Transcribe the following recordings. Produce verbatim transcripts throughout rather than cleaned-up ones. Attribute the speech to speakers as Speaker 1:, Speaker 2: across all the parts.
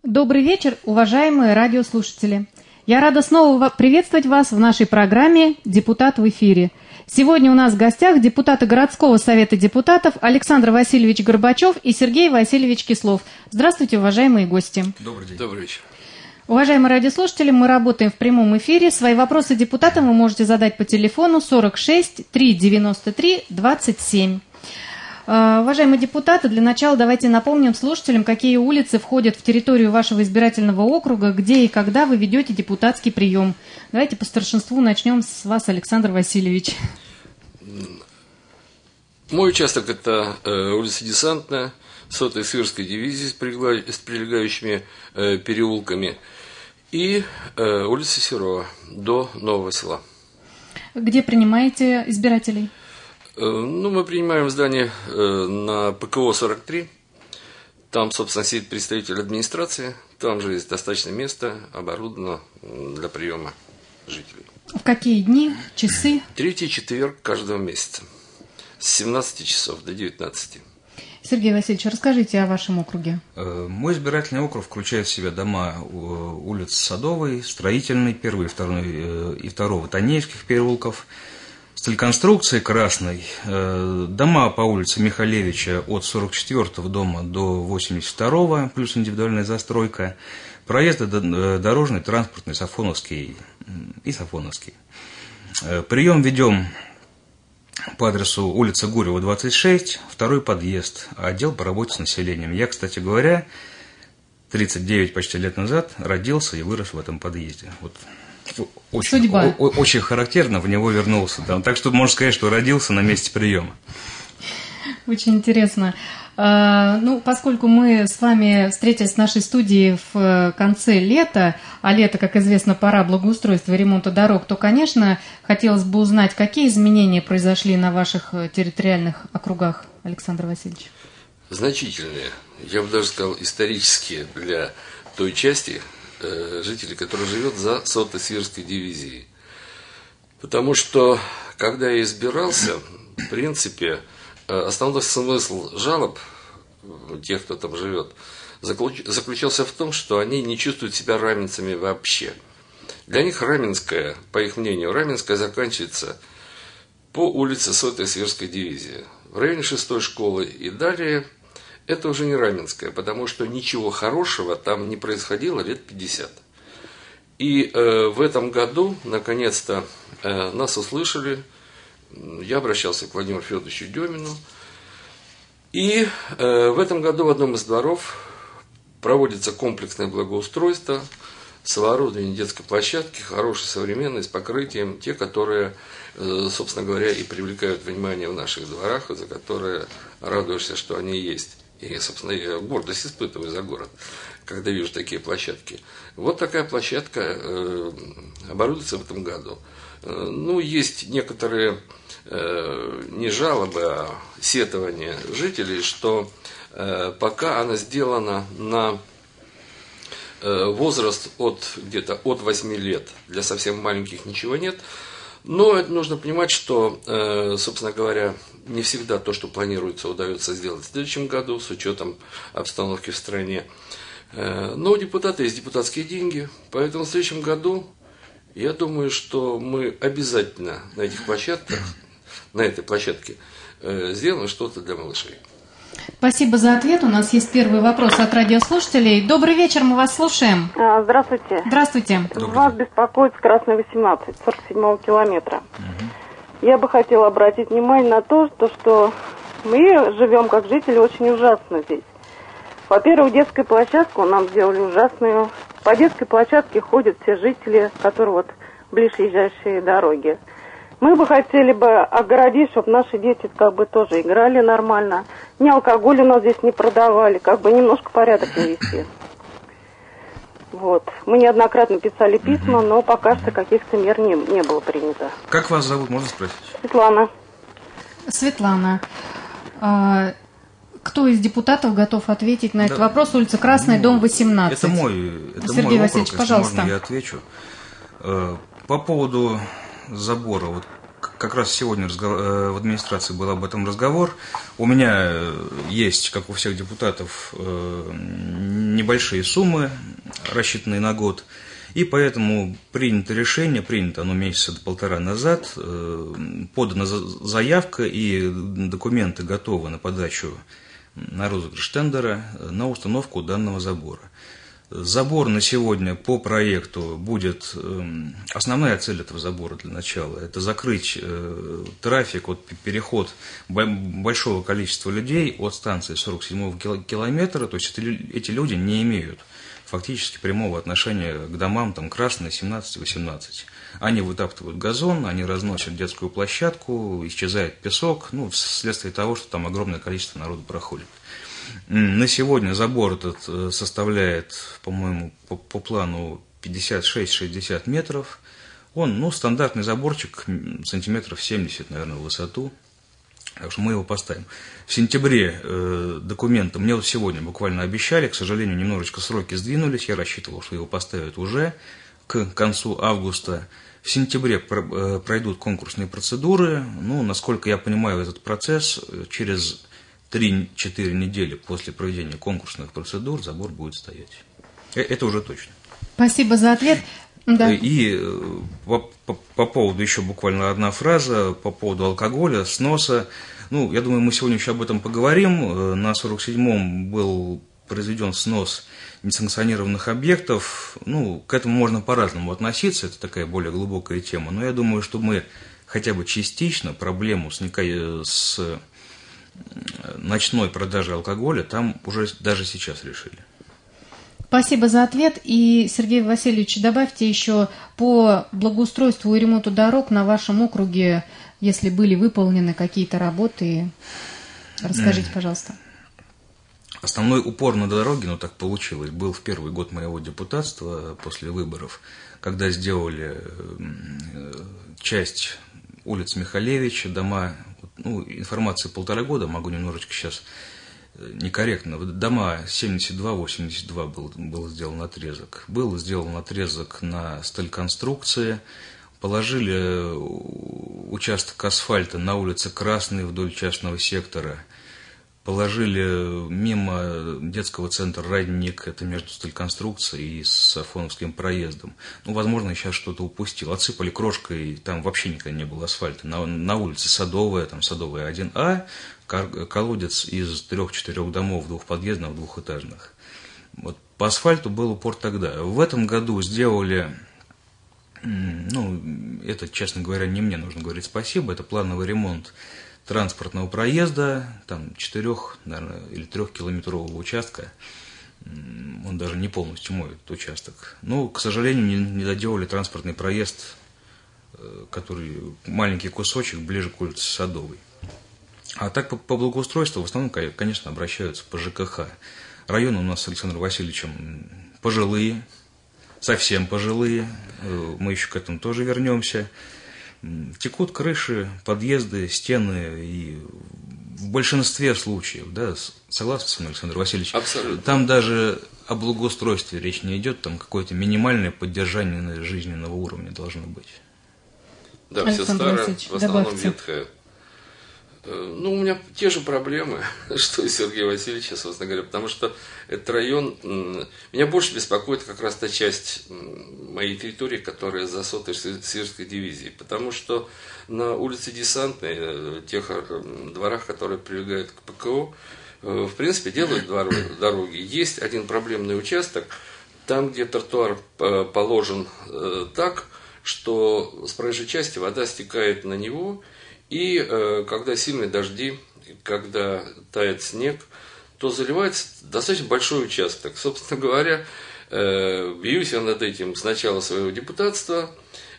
Speaker 1: Добрый вечер, уважаемые радиослушатели. Я рада снова приветствовать вас в нашей программе «Депутат в эфире». Сегодня у нас в гостях депутаты городского совета депутатов Александр Васильевич Горбачев и Сергей Васильевич Кислов. Здравствуйте, уважаемые гости.
Speaker 2: Добрый день.
Speaker 3: Добрый вечер.
Speaker 1: Уважаемые радиослушатели, мы работаем в прямом эфире. Свои вопросы депутатам вы можете задать по телефону сорок шесть триста девяносто три двадцать семь. Уважаемые депутаты, для начала давайте напомним слушателям, какие улицы входят в территорию вашего избирательного округа, где и когда вы ведете депутатский прием. Давайте по старшинству начнем с вас, Александр Васильевич.
Speaker 3: Мой участок – это э, улица Десантная, сотая Свирской дивизии с, прилега... с прилегающими э, переулками, и э, улица Серова до Нового села.
Speaker 1: Где принимаете избирателей?
Speaker 3: Ну, мы принимаем в здании э, на ПКО сорок три. Там, собственно, сидит представитель администрации. Там же есть достаточно места, оборудовано для приема жителей.
Speaker 1: В какие дни, часы?
Speaker 3: Третий четверг каждого месяца. С семнадцати часов до девятнадцати.
Speaker 1: Сергей Васильевич, расскажите о вашем округе.
Speaker 2: Мой избирательный округ включает в себя дома улиц Садовой, Строительной, первой и второй, и второго Танеевских переулков, Стальконструкции Красной, дома по улице Михалевича от сорок четвёртого дома до восемьдесят второго, плюс индивидуальная застройка, проезды дорожный, транспортный, Сафоновский и Сафоновский. Прием ведем по адресу улица Гурьева, двадцать шесть, второй подъезд, отдел по работе с населением. Я, кстати говоря, тридцать девять почти лет назад родился и вырос в этом подъезде. Вот. Очень,
Speaker 1: Судьба.
Speaker 2: О, очень характерно, в него вернулся. Да. Так что можно сказать, что родился на месте приема.
Speaker 1: Очень интересно. Ну, поскольку мы с вами встретились в нашей студии в конце лета, а лето, как известно, пора благоустройства и ремонта дорог, то, конечно, хотелось бы узнать, какие изменения произошли на ваших территориальных округах, Александр Васильевич?
Speaker 3: Значительные. Я бы даже сказал, исторические для той части жителей, которые живет за сотой Свирской дивизией. Потому что, когда я избирался, в принципе, основной смысл жалоб тех, кто там живет, заключался в том, что они не чувствуют себя раменцами вообще. Для них Раменская, по их мнению, Раменская заканчивается по улице сотой Свирской дивизии. В районе шестой школы и далее это уже не Раменская, потому что ничего хорошего там не происходило лет пятьдесят. И э, в этом году, наконец-то, э, нас услышали. Я обращался к Владимиру Федоровичу Демину. И э, в этом году в одном из дворов проводится комплексное благоустройство с оборудованием детской площадки, хорошей, современной, с покрытием, те, которые, э, собственно говоря, и привлекают внимание в наших дворах, и за которые радуешься, что они есть. И, собственно, я гордость испытываю за город, когда вижу такие площадки. Вот такая площадка э, оборудуется в этом году. Э, ну, есть некоторые э, не жалобы, а сетования жителей, что э, пока она сделана на э, возраст от где-то от восьми лет, для совсем маленьких ничего нет. Но это нужно понимать, что, э, собственно говоря, не всегда то, что планируется, удается сделать в следующем году, с учетом обстановки в стране. Э, но у депутата есть депутатские деньги, поэтому в следующем году, я думаю, что мы обязательно на этих площадках, на этой площадке, э, сделаем что-то для малышей.
Speaker 1: Спасибо за ответ. У нас есть первый вопрос от радиослушателей. Добрый вечер, мы вас слушаем.
Speaker 4: Здравствуйте.
Speaker 1: Здравствуйте.
Speaker 4: Вас беспокоит Красная восемнадцать, сорок седьмого километра. Угу. Я бы хотела обратить внимание на то, что мы живем как жители очень ужасно здесь. Во-первых, детскую площадку нам сделали ужасную. По детской площадке ходят все жители, которые вот ближайшие дороги. Мы бы хотели бы огородить, чтобы наши дети как бы тоже играли нормально. Ни алкоголь у нас здесь не продавали, как бы немножко порядок навести. Вот. Мы неоднократно писали письма, но пока что каких-то мер не, не было принято.
Speaker 2: Как вас зовут, можно спросить?
Speaker 4: Светлана.
Speaker 1: Светлана. А, кто из депутатов готов ответить на этот да, вопрос? Улица Красная, ну, дом восемнадцать.
Speaker 2: Это мой, это
Speaker 1: Сергей
Speaker 2: мой
Speaker 1: Васильевич,
Speaker 2: округ,
Speaker 1: пожалуйста.
Speaker 2: Можно, я отвечу. По поводу забора, вот как раз сегодня в администрации был об этом разговор. У меня есть, как у всех депутатов, небольшие суммы, рассчитанные на год. И поэтому принято решение, принято оно месяца до полтора назад, подана заявка и документы готовы на подачу на розыгрыш тендера на установку данного забора. Забор на сегодня по проекту будет, основная цель этого забора для начала, это закрыть трафик, вот, переход большого количества людей от станции сорок седьмого километра, то есть эти люди не имеют фактически прямого отношения к домам там Красной, семнадцать, восемнадцать. Они вытаптывают газон, они разносят детскую площадку, исчезает песок, ну, вследствие того, что там огромное количество народу проходит. На сегодня забор этот составляет, по-моему, по, по плану пятьдесят шесть - шестьдесят метров. Он, ну, стандартный заборчик, сантиметров семьдесят, наверное, в высоту. Так что мы его поставим. В сентябре э, документы мне вот сегодня буквально обещали, к сожалению, немножечко сроки сдвинулись. Я рассчитывал, что его поставят уже к концу августа. В сентябре про, э, пройдут конкурсные процедуры. Ну, насколько я понимаю этот процесс, через три-четыре недели после проведения конкурсных процедур забор будет стоять. Это уже точно.
Speaker 1: Спасибо за ответ. Да.
Speaker 2: И по, по, по поводу еще буквально одна фраза, по поводу алкоголя, сноса. Ну, я думаю, мы сегодня еще об этом поговорим. На сорок седьмом был произведен снос несанкционированных объектов. Ну, к этому можно по-разному относиться, это такая более глубокая тема. Но я думаю, что мы хотя бы частично проблему с, с ночной продажей алкоголя там уже даже сейчас решили.
Speaker 1: Спасибо за ответ. И, Сергей Васильевич, добавьте еще по благоустройству и ремонту дорог на вашем округе, если были выполнены какие-то работы. Расскажите, пожалуйста.
Speaker 2: Основной упор на дороге, ну так получилось, был в первый год моего депутатства после выборов, когда сделали часть улиц Михалевича, дома, ну, информации полтора года, могу немножечко сейчас некорректно, дома семьдесят два восемьдесят два был, был сделан отрезок. Был сделан отрезок на стальконструкции, положили участок асфальта на улице Красной вдоль частного сектора, положили мимо детского центра «Родник», это между стальконструкцией и Сафоновским проездом. Ну, возможно, я сейчас что-то упустил. Отсыпали крошкой, там вообще никогда не было асфальта. На, на улице Садовая, там Садовая один А, колодец из трех-четырех домов двухподъездных, двухэтажных. Вот, по асфальту был упор тогда. В этом году сделали, ну, это, честно говоря, не мне нужно говорить спасибо, это плановый ремонт транспортного проезда, там четырех, наверное, или трехкилометрового участка. Он даже не полностью мой этот участок. Но, к сожалению, не, не доделали транспортный проезд, который маленький кусочек ближе к улице Садовой. А так по, по благоустройству в основном, конечно, обращаются по ЖКХ. Районы у нас с Александром Васильевичем пожилые, совсем пожилые. Мы еще к этому тоже вернемся. Текут крыши, подъезды, стены, и в большинстве случаев, да, согласны с мной, Александр Васильевич?
Speaker 3: Абсолютно.
Speaker 2: Там даже о благоустройстве речь не идет, там какое-то минимальное поддержание жизненного уровня должно быть.
Speaker 3: Да, все старое, в основном ветхое. Ну, у меня те же проблемы, что и Сергей Васильевич, собственно говоря, потому что этот район, меня больше беспокоит как раз та часть моей территории, которая за сотой Свирской дивизии, потому что на улице Десантной, тех дворах, которые прилегают к ПКО, в принципе, делают дороги. Есть один проблемный участок, там, где тротуар положен так, что с проезжей части вода стекает на него. И э, когда сильные дожди, когда тает снег, то заливается достаточно большой участок. Собственно говоря, э, бьюсь я над этим с начала своего депутатства,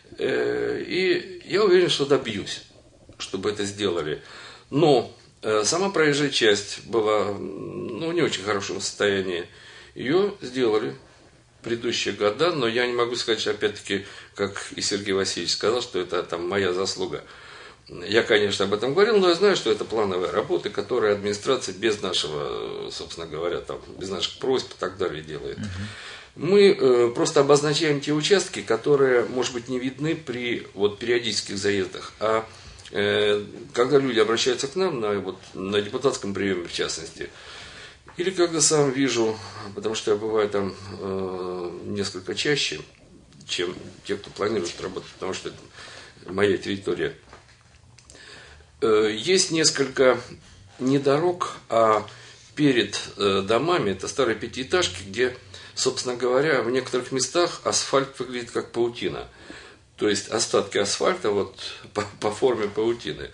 Speaker 3: э, и я уверен, что добьюсь, чтобы это сделали. Но э, сама проезжая часть была, ну, в не очень хорошем состоянии. Ее сделали в предыдущие года, но я не могу сказать, что, опять-таки, как и Сергей Васильевич сказал, что это там моя заслуга. Я, конечно, об этом говорил, но я знаю, что это плановая работа, которую администрация без нашего, собственно говоря, там, без наших просьб и так далее делает. Угу. Мы э, просто обозначаем те участки, которые, может быть, не видны при вот, периодических заездах, а э, когда люди обращаются к нам на, вот, на депутатском приеме, в частности, Или когда сам вижу, потому что я бываю там э, несколько чаще, чем те, кто планирует работать, потому что это моя территория. Э, есть несколько не дорог, а перед э, домами, это старые пятиэтажки, где, собственно говоря, в некоторых местах асфальт выглядит как паутина. То есть остатки асфальта вот по, по форме паутины.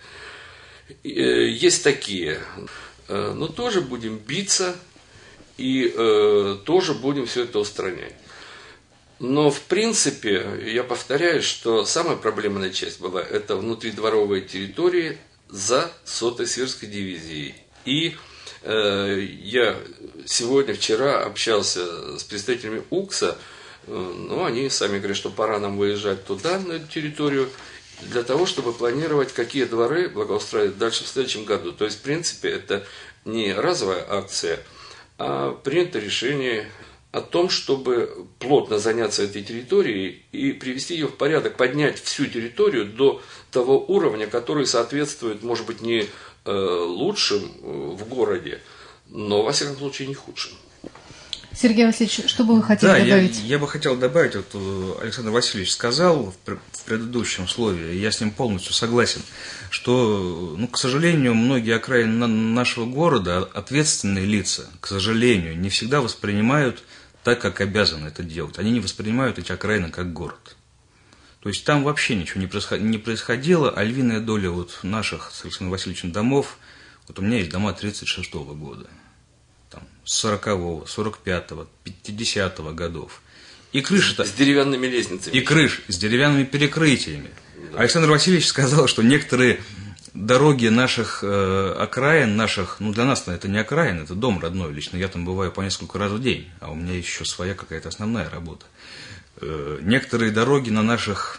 Speaker 3: Э, есть такие. Э, но тоже будем биться и э, тоже будем все это устранять. Но, в принципе, я повторяю, что самая проблемная часть была это внутридворовые территории за сотой Свирской дивизией. И э, я сегодня, вчера общался с представителями УКСа, э, ну, они сами говорят, что пора нам выезжать туда, на эту территорию, для того, чтобы планировать, какие дворы благоустраивать дальше в следующем году. То есть, в принципе, это не разовая акция, а принято решение о том, чтобы плотно заняться этой территорией и привести ее в порядок, поднять всю территорию до того уровня, который соответствует, может быть, не э, лучшим в городе, но, во всяком случае, не худшим.
Speaker 1: Сергей Васильевич, что бы вы хотели
Speaker 2: да,
Speaker 1: добавить?
Speaker 2: Я, я бы хотел добавить, вот Александр Васильевич сказал в, в предыдущем слове, я с ним полностью согласен, что, ну, к сожалению, многие окраины нашего города, ответственные лица, к сожалению, не всегда воспринимают так, как обязаны это делать. Они не воспринимают эти окраины как город. То есть там вообще ничего не происходило, а львиная доля вот наших с Александром Васильевичем домов, вот у меня есть дома тридцать шестого года, там, сорокового, сорок пятого, пятидесятого годов. И крыши-то...
Speaker 3: С деревянными лестницами.
Speaker 2: И крыши с деревянными перекрытиями. Да. Александр Васильевич сказал, что некоторые дороги наших э, окраин, наших, ну для нас это не окраин, это дом родной, лично я там бываю по несколько раз в день, а у меня еще своя какая-то основная работа. Э, некоторые дороги на наших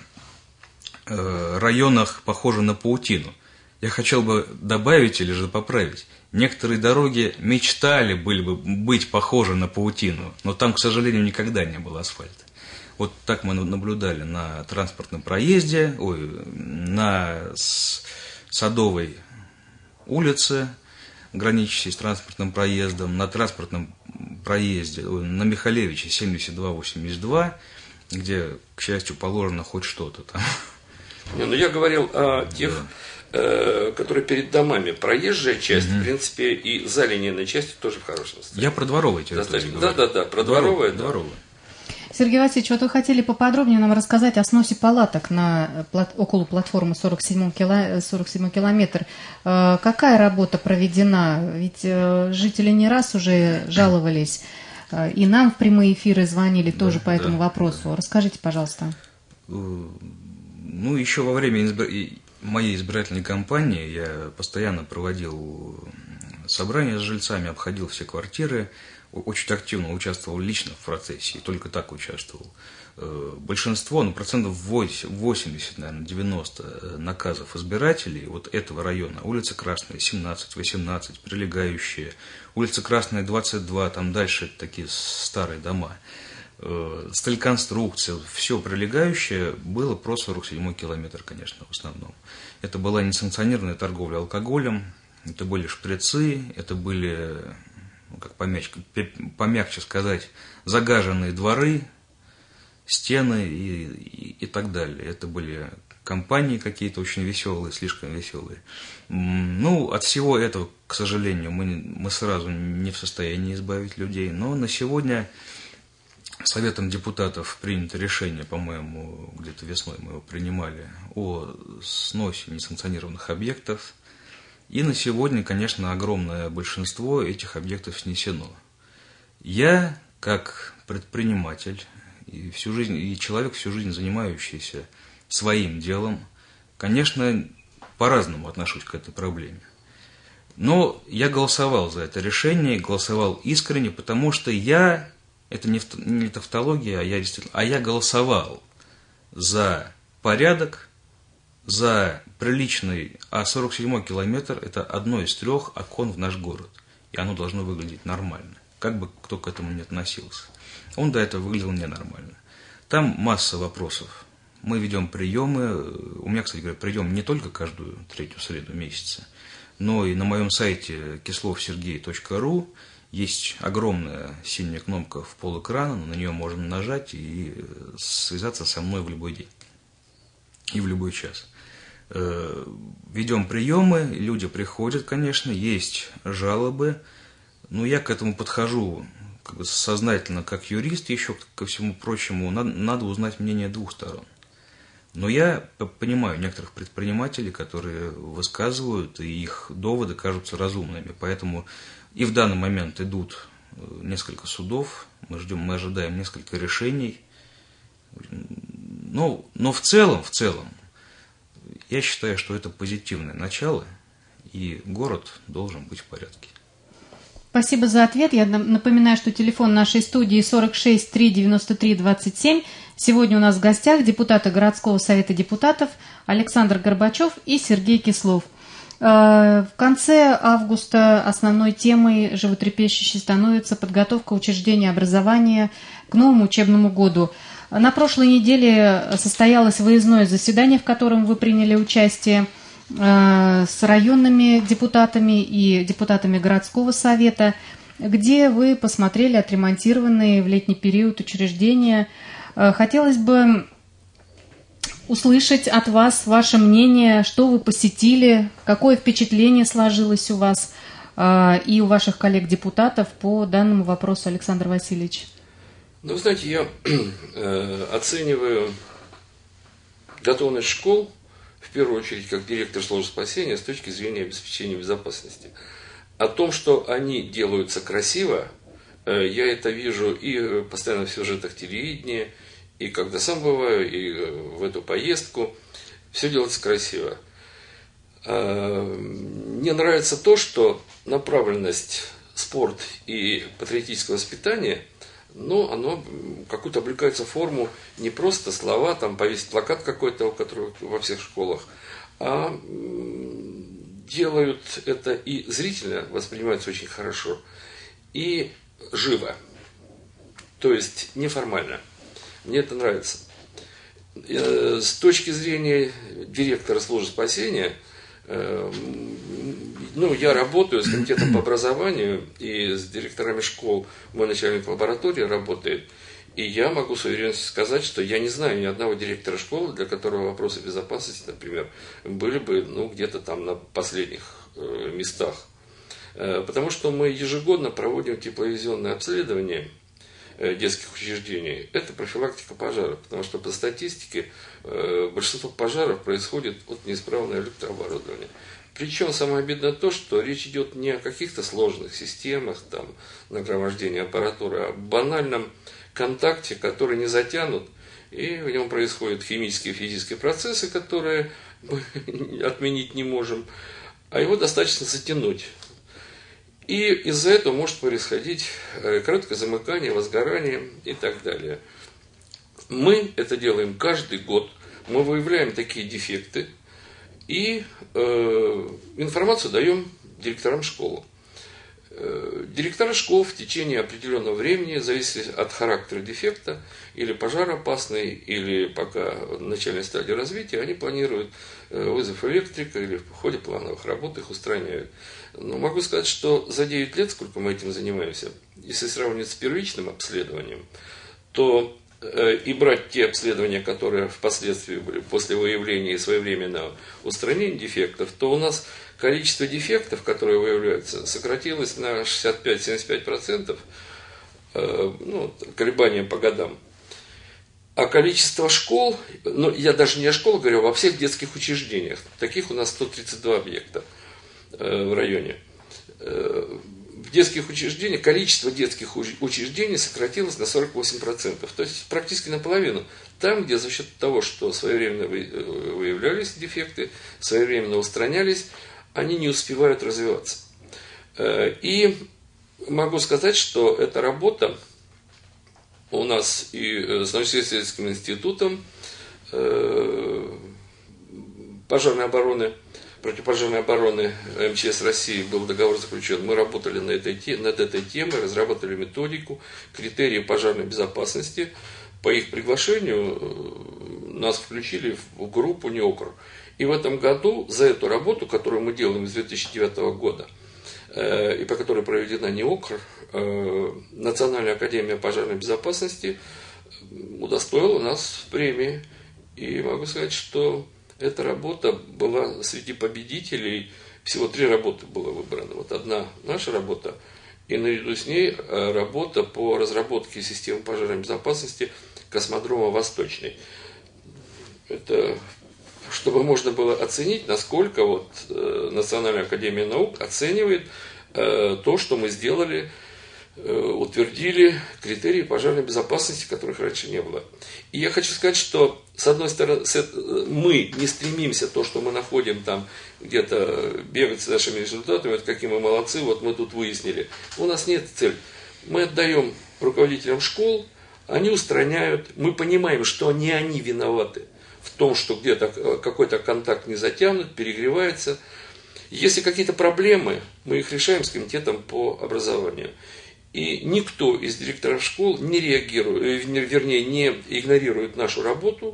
Speaker 2: э, районах похожи на паутину. Я хотел бы добавить или же поправить. Некоторые дороги мечтали были бы быть похожи на паутину, но там, к сожалению, никогда не было асфальта. Вот так мы наблюдали на транспортном проезде, ой, на Садовой улице, граничащей с транспортным проездом, на транспортном проезде, ой, на Михалевича семьдесят два восемьдесят два, где, к счастью, положено хоть что-то там.
Speaker 3: Не, ну я говорил о тех, да. э, которые перед домами. Проезжая часть, угу. в принципе, и залинейная часть тоже в хорошем состоянии.
Speaker 2: Я про дворовые территории.
Speaker 3: Да, да, да, про дворовые.
Speaker 2: Дворовые.
Speaker 1: Сергей Васильевич, вот вы хотели поподробнее нам рассказать о сносе палаток на, около платформы сорок седьмой километр. Какая работа проведена? Ведь жители не раз уже жаловались, и нам в прямые эфиры звонили тоже да, по этому да, вопросу. Да. Расскажите, пожалуйста.
Speaker 2: Ну, еще во время избир... моей избирательной кампании я постоянно проводил собрания с жильцами, обходил все квартиры, очень активно участвовал лично в процессе, и только так участвовал. Большинство, ну, процентов восемьдесят, наверное, девяносто наказов избирателей вот этого района, улица Красная, семнадцать, восемнадцать, прилегающие, улица Красная, двадцать два, там дальше такие старые дома, стальконструкция, все прилегающее было про сорок седьмой километр, конечно, в основном. Это была несанкционированная торговля алкоголем, это были шприцы, это были, ну, как помягче, помягче сказать, загаженные дворы, стены и, и, и так далее. Это были компании какие-то очень веселые, слишком веселые. Ну, от всего этого, к сожалению, мы, мы сразу не в состоянии избавить людей, но на сегодня Советом депутатов принято решение, по-моему, где-то весной мы его принимали, о сносе несанкционированных объектов. И на сегодня, конечно, огромное большинство этих объектов снесено. Я, как предприниматель и, всю жизнь, и человек, всю жизнь занимающийся своим делом, конечно, по-разному отношусь к этой проблеме. Но я голосовал за это решение, голосовал искренне, потому что я... Это не, не тавтология, а я действительно, а я голосовал за порядок, за приличный, а сорок седьмой километр – это одно из трех окон в наш город, и оно должно выглядеть нормально, как бы кто к этому ни относился. Он до этого выглядел ненормально. Там масса вопросов. Мы ведем приемы, у меня, кстати говоря, прием не только каждую третью среду месяца, но и на моем сайте кислов сергей точка ру есть огромная синяя кнопка в полэкрана, на нее можно нажать и связаться со мной в любой день и в любой час. Ведем приемы, люди приходят, конечно, есть жалобы, но я к этому подхожу как бы сознательно, как юрист, еще ко всему прочему, надо, надо узнать мнение двух сторон. Но я понимаю некоторых предпринимателей, которые высказывают, и их доводы кажутся разумными, поэтому и в данный момент идут несколько судов, мы ждем, мы ожидаем несколько решений. Но, но в целом, в целом, я считаю, что это позитивное начало, и город должен быть в порядке.
Speaker 1: Спасибо за ответ. Я напоминаю, что телефон нашей студии сорок шесть три девяносто три двадцать семь. Сегодня у нас в гостях депутаты городского совета депутатов Александр Горбачев и Сергей Кислов. В конце августа основной темой животрепещущей становится подготовка учреждения образования к новому учебному году. На прошлой неделе состоялось выездное заседание, в котором вы приняли участие с районными депутатами и депутатами городского совета, где вы посмотрели отремонтированные в летний период учреждения. Хотелось бы услышать от вас ваше мнение, что вы посетили, какое впечатление сложилось у вас и у ваших коллег-депутатов по данному вопросу, Александр Васильевич.
Speaker 3: Ну, вы знаете, я э, оцениваю готовность школ, в первую очередь, как директор службы спасения, с точки зрения обеспечения безопасности. О том, что они делаются красиво, э, я это вижу и постоянно в сюжетах телевидения, и когда сам бываю, и в эту поездку. Все делается красиво. Э, мне нравится то, что направленность спорт и патриотическое воспитание, но оно какую-то облекается в форму не просто слова, там повесить плакат какой-то, у которого во всех школах, а делают это и зрительно, воспринимается очень хорошо, и живо, то есть неформально. Мне это нравится. С точки зрения директора службы спасения, ну, я работаю с комитетом по образованию и с директорами школ, мой начальник лаборатории работает, и я могу с уверенностью сказать, что я не знаю ни одного директора школы, для которого вопросы безопасности, например, были бы, ну, где-то там на последних э, местах. Э, потому что мы ежегодно проводим тепловизионное обследование э, детских учреждений. Это профилактика пожаров, потому что по статистике э, большинство пожаров происходит от неисправного электрооборудования. Причем самое обидное то, что речь идет не о каких-то сложных системах, там, нагромождения аппаратуры, а о банальном контакте, который не затянут, и в нем происходят химические и физические процессы, которые мы отменить не можем, а его достаточно затянуть. И из-за этого может происходить короткое замыкание, возгорание и так далее. Мы это делаем каждый год, мы выявляем такие дефекты, и э, информацию даем директорам школы. Э, директора школ в течение определенного времени, зависит от характера дефекта, или пожароопасный, или пока в начальной стадии развития, они планируют э, вызов электрика, или в ходе плановых работ их устраняют. Но могу сказать, что за девять лет, сколько мы этим занимаемся, если сравнивать с первичным обследованием, то и брать те обследования, которые впоследствии были после выявления и своевременного устранения дефектов, то у нас количество дефектов, которые выявляются, сократилось на шестьдесят пять - семьдесят пять процентов, ну, колебания по годам. А количество школ, ну, я даже не о школах говорю, а во всех детских учреждениях, таких у нас сто тридцать два объекта в районе. В детских учреждениях, количество детских учреждений сократилось на сорок восемь процентов, то есть практически наполовину. Там, где за счет того, что своевременно выявлялись дефекты, своевременно устранялись, они не успевают развиваться. И могу сказать, что эта работа у нас и с научно-исследовательским институтом пожарной обороны, противопожарной обороны эм че эс России был договор заключен. Мы работали над этой, над этой темой, разработали методику, критерии пожарной безопасности. По их приглашению нас включили в группу НИОКР. И в этом году за эту работу, которую мы делаем с две тысячи девятого года, и по которой проведена НИОКР, Национальная академия пожарной безопасности удостоила нас премии. И могу сказать, что эта работа была среди победителей. Всего три работы было выбрано. Вот одна наша работа, и наряду с ней работа по разработке системы пожарной безопасности космодрома «Восточный». Это чтобы можно было оценить, насколько вот Национальная академия наук оценивает то, что мы сделали, утвердили критерии пожарной безопасности, которых раньше не было. И я хочу сказать, что с одной стороны мы не стремимся то, что мы находим там где-то бегать с нашими результатами, вот какие мы молодцы, вот мы тут выяснили. У нас нет цели. Мы отдаем руководителям школ, они устраняют, мы понимаем, что не они виноваты в том, что где-то какой-то контакт не затянут, перегревается. Если какие-то проблемы, мы их решаем с комитетом по образованию. И никто из директоров школ не реагирует, вернее, не игнорирует нашу работу.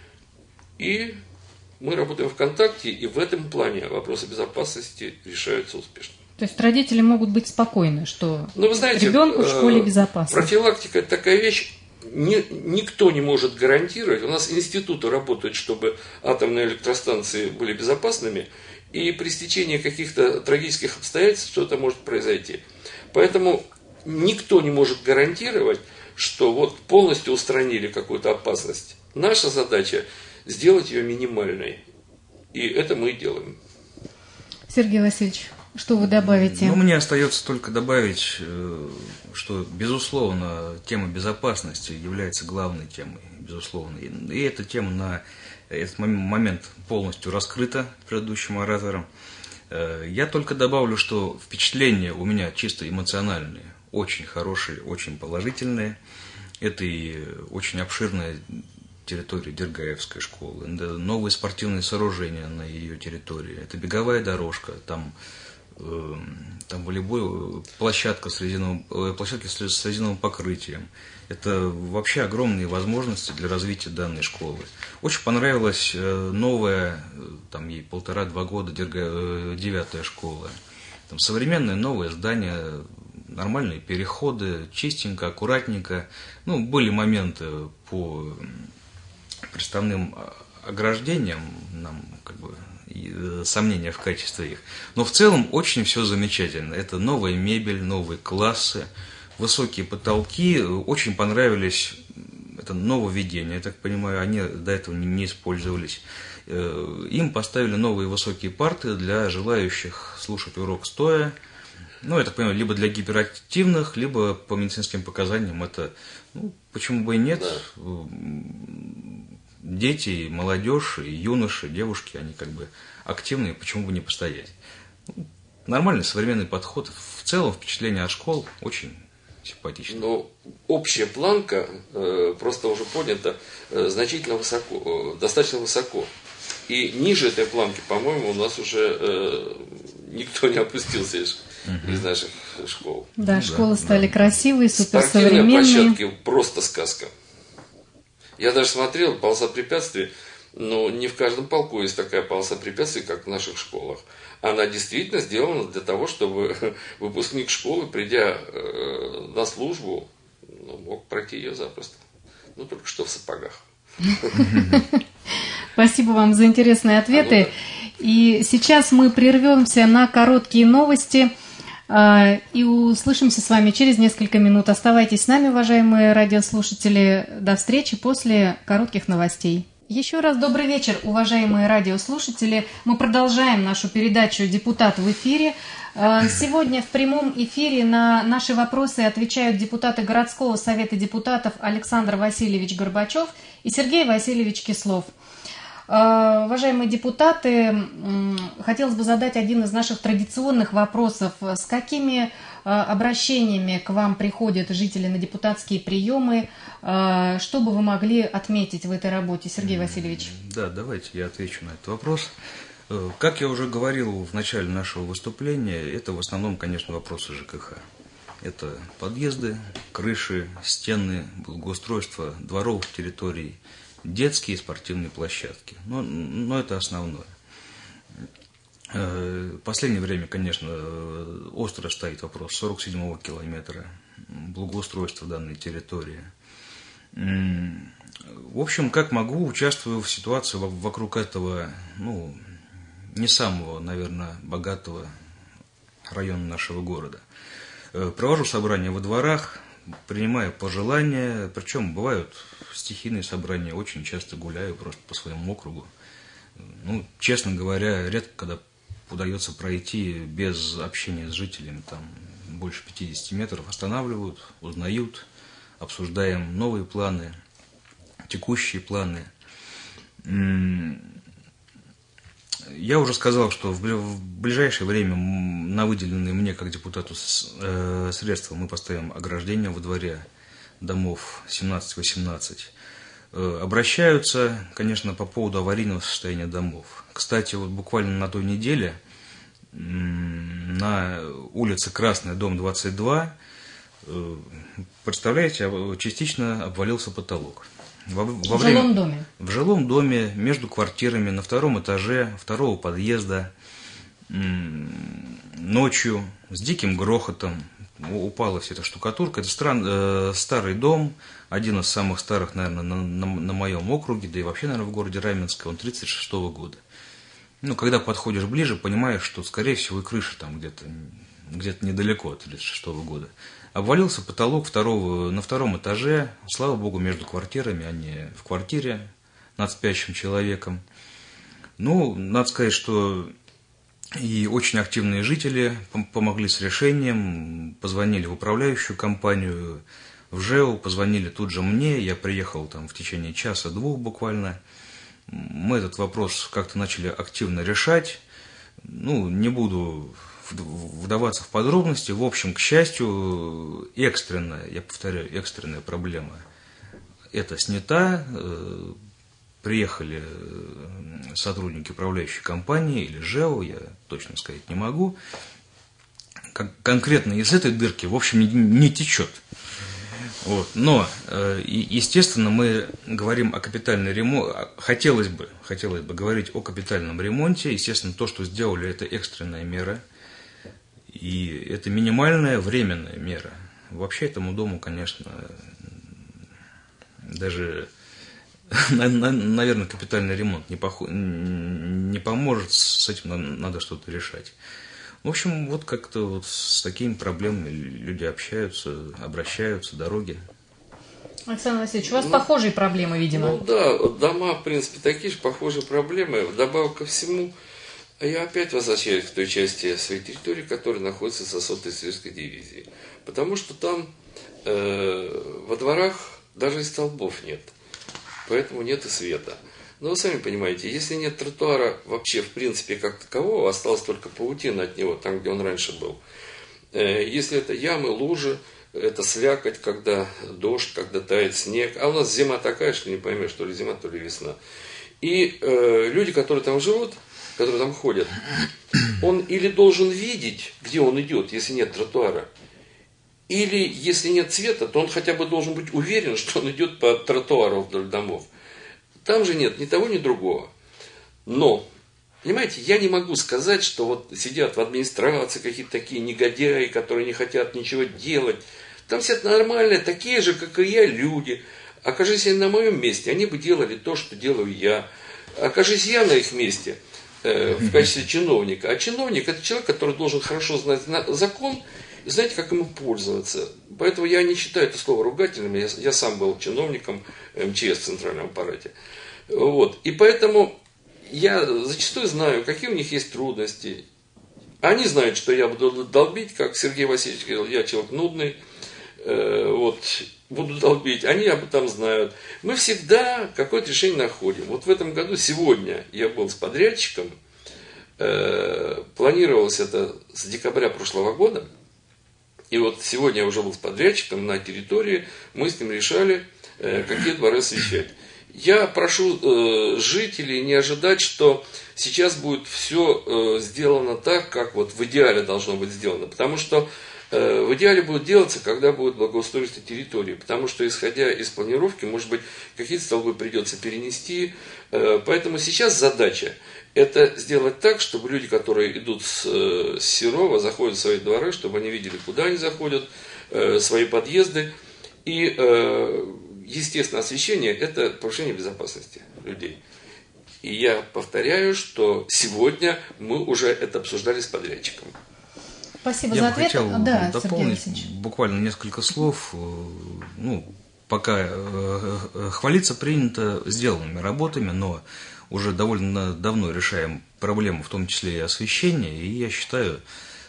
Speaker 3: И мы работаем в контакте, и в этом плане вопросы безопасности решаются успешно.
Speaker 1: То есть родители могут быть спокойны, что
Speaker 3: Но вы знаете,
Speaker 1: ребенку в школе безопасно.
Speaker 3: Профилактика – это такая вещь, ни, никто не может гарантировать. У нас институты работают, чтобы атомные электростанции были безопасными, и при стечении каких-то трагических обстоятельств что-то может произойти. Поэтому никто не может гарантировать, что вот полностью устранили какую-то опасность. Наша задача – сделать ее минимальной. И это мы и делаем.
Speaker 1: Сергей Васильевич, что вы добавите?
Speaker 2: Ну, мне остается только добавить, что, безусловно, тема безопасности является главной темой, безусловно. И эта тема на этот момент полностью раскрыта предыдущим оратором. Я только добавлю, что впечатления у меня чисто эмоциональные, очень хорошие, очень положительные. Это и очень обширная территория Дергаевской школы, новые спортивные сооружения на ее территории, это беговая дорожка, там, э, там волейбол, площадка с резиновым, площадки с резиновым покрытием. Это вообще огромные возможности для развития данной школы. Очень понравилась новая, там ей полтора-два года, девятая школа. Там современное новое здание, нормальные переходы, чистенько, аккуратненько. Ну, были моменты по приставным ограждениям, нам как бы сомнения в качестве их. Но в целом очень все замечательно. Это новая мебель, новые классы, высокие потолки. Очень понравились, это нововведение, я так понимаю, они до этого не использовались. Им поставили новые высокие парты для желающих слушать урок стоя. Ну, я так понимаю, либо для гиперактивных, либо по медицинским показаниям это, ну, почему бы и нет. Да. Дети, молодежь, юноши, девушки, они как бы активные, почему бы не постоять. Нормальный современный подход. В целом впечатление от школ очень симпатично.
Speaker 3: Но общая планка э, просто уже поднята э, значительно высоко, э, достаточно высоко. И ниже этой планки, по-моему, у нас уже э, никто не опустился из, угу. из наших школ.
Speaker 1: Да, школы да, стали да. красивые,
Speaker 3: Спортивные
Speaker 1: суперсовременные.
Speaker 3: площадки просто сказка. Я даже смотрел полоса препятствий, но не в каждом полку есть такая полоса препятствий, как в наших школах. Она действительно сделана для того, чтобы выпускник школы, придя э, на службу, ну, мог пройти ее запросто. Ну, только что в сапогах.
Speaker 1: Спасибо вам за интересные ответы. И сейчас мы прервемся на короткие новости и услышимся с вами через несколько минут. Оставайтесь с нами, уважаемые радиослушатели. До встречи после коротких новостей. Еще раз добрый вечер, уважаемые радиослушатели. Мы продолжаем нашу передачу «Депутат в эфире». Сегодня в прямом эфире на наши вопросы отвечают депутаты городского совета депутатов Александр Васильевич Горбачев и Сергей Васильевич Кислов. Уважаемые депутаты, хотелось бы задать один из наших традиционных вопросов. С какими обращениями к вам приходят жители на депутатские приемы? Что бы вы могли отметить в этой работе, Сергей Васильевич?
Speaker 2: Да, давайте я отвечу на этот вопрос. Как я уже говорил в начале нашего выступления, это в основном, конечно, вопросы ЖКХ. Это подъезды, крыши, стены, благоустройство дворовых территорий, детские и спортивные площадки. Но, но это основное. В последнее время, конечно, остро стоит вопрос сорок седьмого километра, благоустройства данной территории. В общем, как могу, участвую в ситуации вокруг этого, ну, не самого, наверное, богатого района нашего города. Провожу собрания во дворах, принимаю пожелания, причем бывают стихийные собрания, очень часто гуляю просто по своему округу. Ну, честно говоря, редко когда удается пройти без общения с жителями, там больше пятидесяти метров, останавливают, узнают, обсуждаем новые планы, текущие планы. Я уже сказал, что в ближайшее время на выделенные мне как депутату средства мы поставим ограждение во дворе домов семнадцать-восемнадцать. Обращаются, конечно, по поводу аварийного состояния домов. Кстати, вот буквально на той неделе на улице Красная, дом двадцать два, представляете, частично обвалился потолок. Во, во
Speaker 1: в
Speaker 2: время,
Speaker 1: жилом доме?
Speaker 2: В жилом доме, между квартирами, на втором этаже второго подъезда, ночью, с диким грохотом. Упала вся эта штукатурка. Это стран, э, старый дом, один из самых старых, наверное, на, на, на моем округе, да и вообще, наверное, в городе Раменское, он тридцать шестого года. Ну, когда подходишь ближе, понимаешь, что, скорее всего, и крыша там где-то, где-то недалеко от тридцать шестого года. Обвалился потолок второго, на втором этаже, слава богу, между квартирами, а не в квартире над спящим человеком. Ну, надо сказать, что и очень активные жители помогли с решением, позвонили в управляющую компанию, в ЖЭУ, позвонили тут же мне, я приехал там в течение часа-двух буквально. Мы этот вопрос как-то начали активно решать. Ну, не буду вдаваться в подробности. В общем, к счастью, экстренная, я повторяю, экстренная проблема это снята. Приехали сотрудники управляющей компании или ЖЭО, я точно сказать не могу. Конкретно из этой дырки, в общем, не, не течет. Вот. Но, естественно, мы говорим о капитальном ремонте. Хотелось бы, хотелось бы говорить о капитальном ремонте. Естественно, то, что сделали, это экстренная мера. И это минимальная временная мера. Вообще этому дому, конечно, даже... Наверное, капитальный ремонт не, пох... не поможет, с этим надо что-то решать. В общем, вот как-то вот с такими проблемами люди общаются, обращаются, дороги.
Speaker 1: Александр Васильевич, у вас
Speaker 3: ну,
Speaker 1: похожие проблемы, видимо.
Speaker 3: Ну да, дома, в принципе, такие же похожие проблемы. Вдобавок ко всему, я опять возвращаюсь к той части своей территории, которая находится за сотой сибирской дивизии. Потому что там э, во дворах даже и столбов нет. Поэтому нет и света. Но вы сами понимаете, если нет тротуара вообще, в принципе, как такового, осталась только паутина от него, там, где он раньше был. Если это ямы, лужи, это слякоть, когда дождь, когда тает снег. А у нас зима такая, что не поймешь, то ли зима, то ли весна. И э, люди, которые там живут, которые там ходят, он или должен видеть, где он идет, если нет тротуара, или, если нет света, то он хотя бы должен быть уверен, что он идет по тротуару вдоль домов. Там же нет ни того, ни другого. Но, понимаете, я не могу сказать, что вот сидят в администрации какие-то такие негодяи, которые не хотят ничего делать. Там сидят нормальные, такие же, как и я, люди. Окажись они на моем месте, они бы делали то, что делаю я. Окажись я на их месте э, в качестве чиновника. А чиновник – это человек, который должен хорошо знать закон, знаете, как ему пользоваться. Поэтому я не считаю это слово ругательным. Я, я сам был чиновником эм че эс в центральном аппарате. Вот. И поэтому я зачастую знаю, какие у них есть трудности. Они знают, что я буду долбить, как Сергей Васильевич говорил, я человек нудный. Э, вот, буду долбить. Они об этом знают. Мы всегда какое-то решение находим. Вот в этом году, сегодня, я был с подрядчиком. Э, планировалось это с декабря прошлого года. И вот сегодня я уже был с подрядчиком на территории, мы с ним решали, э, какие дворы освещать. Я прошу э, жителей не ожидать, что сейчас будет все э, сделано так, как вот в идеале должно быть сделано. Потому что В идеале будет делаться, когда будет благоустройство территории, потому что, исходя из планировки, может быть, какие-то столбы придется перенести. Поэтому сейчас задача – это сделать так, чтобы люди, которые идут с, с Серова, заходят в свои дворы, чтобы они видели, куда они заходят, свои подъезды. И, естественно, освещение – это повышение безопасности людей. И я повторяю, что сегодня мы уже это обсуждали с подрядчиком.
Speaker 1: Спасибо
Speaker 2: я
Speaker 1: за
Speaker 2: бы
Speaker 1: ответ.
Speaker 2: хотел
Speaker 1: Да,
Speaker 2: дополнить буквально несколько слов. Ну, пока хвалиться принято сделанными работами, но уже довольно давно решаем проблему, в том числе и освещения. И я считаю,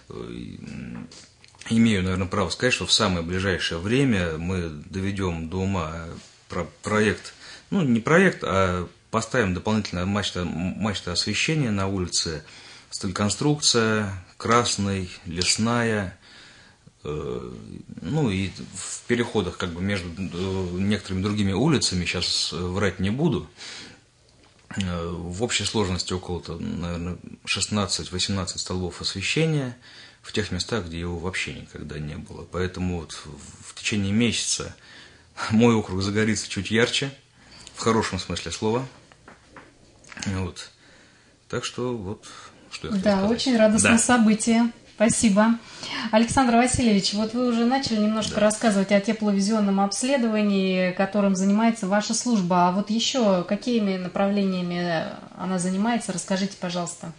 Speaker 2: имею, наверное, право сказать, что в самое ближайшее время мы доведем до ума про проект, ну, не проект, а поставим дополнительное мачты, мачты освещения на улице, стальконструкция, Красной, Лесная, э, ну и в переходах как бы между некоторыми другими улицами, сейчас врать не буду, э, в общей сложности около, наверное, шестнадцать-восемнадцать столбов освещения в тех местах, где его вообще никогда не было. Поэтому вот в течение месяца мой округ загорится чуть ярче, в хорошем смысле слова. Вот. Так что вот, что я хотел
Speaker 1: Да,
Speaker 2: сказать.
Speaker 1: очень радостное
Speaker 2: Да.
Speaker 1: событие. Спасибо. Александр Васильевич, вот вы уже начали немножко
Speaker 2: Да.
Speaker 1: рассказывать о тепловизионном обследовании, которым занимается ваша служба. А вот еще какими направлениями она занимается? Расскажите, пожалуйста.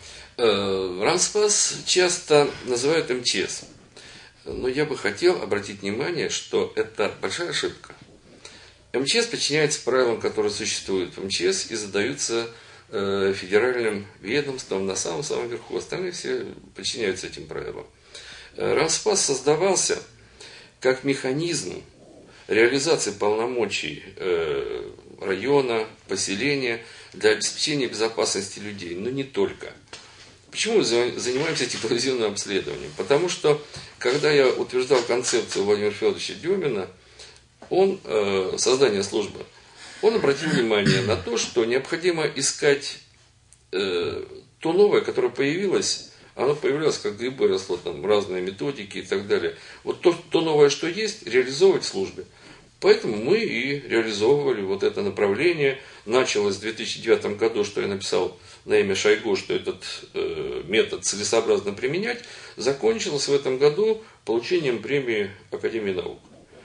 Speaker 3: Рамспас часто называют эм че эс. Но я бы хотел обратить внимание, что это большая ошибка. эм че эс подчиняется правилам, которые существуют в эм че эс и задаются э, федеральным ведомством на самом-самом верху. Остальные все подчиняются этим правилам. Рамспас создавался как механизм реализации полномочий э, района, поселения для обеспечения безопасности людей, но не только. Почему мы занимаемся тепловизионным обследованием? Потому что, когда я утверждал концепцию Владимира Федоровича Демина, он, э, создание службы, он обратил внимание на то, что необходимо искать э, то новое, которое появилось, оно появлялось, как грибы росло, там разные методики и так далее. Вот то, то новое, что есть, реализовывать в службе. Поэтому мы и реализовывали вот это направление. Началось в две тысячи девятом году, что я написал на имя Шойгу, что этот э, метод целесообразно применять. Закончилось в этом году получением премии Академии наук.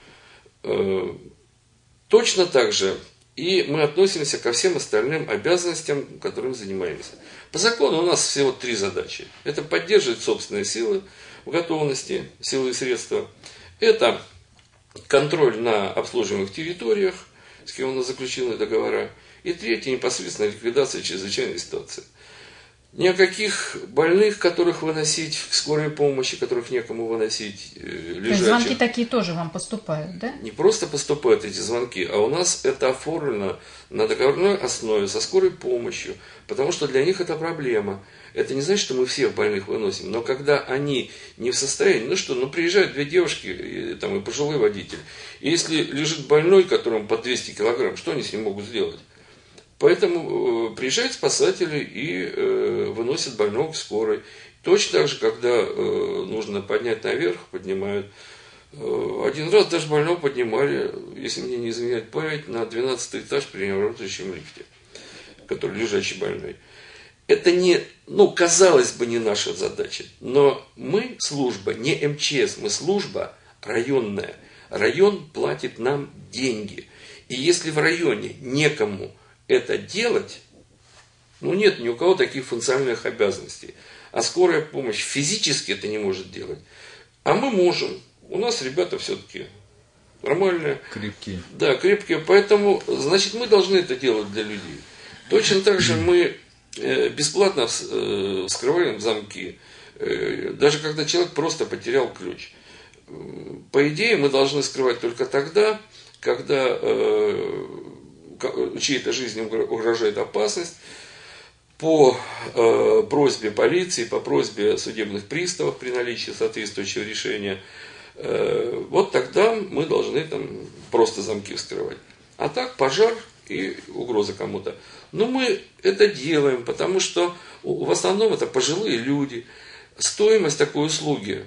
Speaker 3: Э, точно так же и мы относимся ко всем остальным обязанностям, которыми занимаемся. По закону у нас всего три задачи. Это поддерживать собственные силы в готовности, силы и средства. Это контроль на обслуживаемых территориях, с кем у нас заключены договора. И третье, непосредственно ликвидация чрезвычайной ситуации. Ни о каких больных, которых выносить к скорой помощи, которых некому выносить, лежачих.
Speaker 1: То есть звонки такие тоже вам поступают, да?
Speaker 3: Не просто поступают эти звонки, а у нас это оформлено на договорной основе со скорой помощью, потому что для них это проблема. Это не значит, что мы всех больных выносим, но когда они не в состоянии, ну что, ну приезжают две девушки и, там, и пожилой водитель, и если лежит больной, которому по двести килограмм, что они с ним могут сделать? Поэтому э, приезжают спасатели и э, выносят больного к скорой. Точно так же, когда э, нужно поднять наверх, поднимают. Э, один раз даже больного поднимали, если мне не изменяет память, на двенадцатый этаж при неработающем лифте, который лежачий больной. Это не, ну, казалось бы, не наша задача, но мы служба, не эм че эс, мы служба районная. Район платит нам деньги. И если в районе некому это делать, ну нет ни у кого таких функциональных обязанностей. А скорая помощь физически это не может делать. А мы можем. У нас ребята все-таки нормальные.
Speaker 2: Крепкие.
Speaker 3: Да, крепкие. Поэтому, значит, мы должны это делать для людей. Точно так же мы бесплатно вскрываем замки. Даже когда человек просто потерял ключ. По идее, мы должны скрывать только тогда, когда чьей-то жизни угрожает опасность, по э, просьбе полиции, по просьбе судебных приставов при наличии соответствующего решения, э, вот тогда мы должны там просто замки вскрывать. А так пожар и угроза кому-то. Но мы это делаем, потому что в основном это пожилые люди. Стоимость такой услуги,